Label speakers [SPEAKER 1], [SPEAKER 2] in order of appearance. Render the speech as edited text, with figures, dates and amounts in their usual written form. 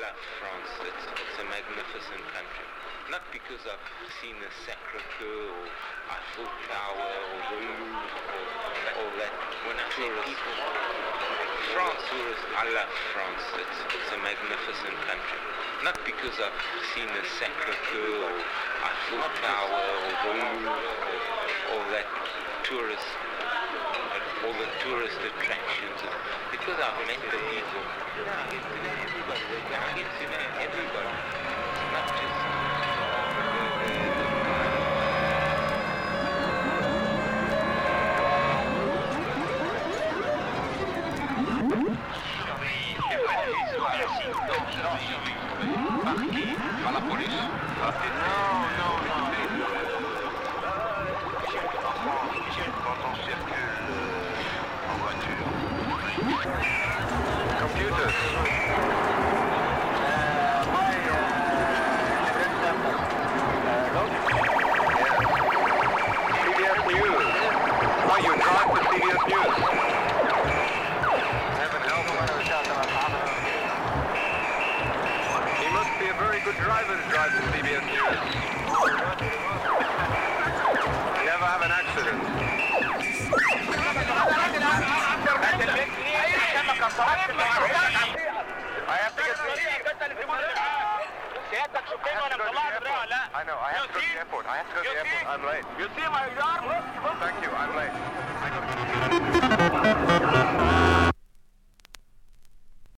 [SPEAKER 1] love France. It's a magnificent country. Not because I've seen the Sacré-Cœur or Eiffel Tower or the Louvre or all that. When I say people, France, I love France. It's a magnificent country. Not because I've seen the Sacré-Cœur or Eiffel Tower or the Louvre or all that tourist, all the tourist attractions. Because I've met the people. I get to know everybody. It's not just
[SPEAKER 2] par la police. Quand on circule en voiture. Computers. CBS News. Oh, you drive for CBS News. Heaven help him. He must be a very good driver to drive for CBS News. Never have an accident. I have to get to I know, I have to go to the airport. I'm late.
[SPEAKER 3] You see my arm?
[SPEAKER 2] Thank you, I'm late.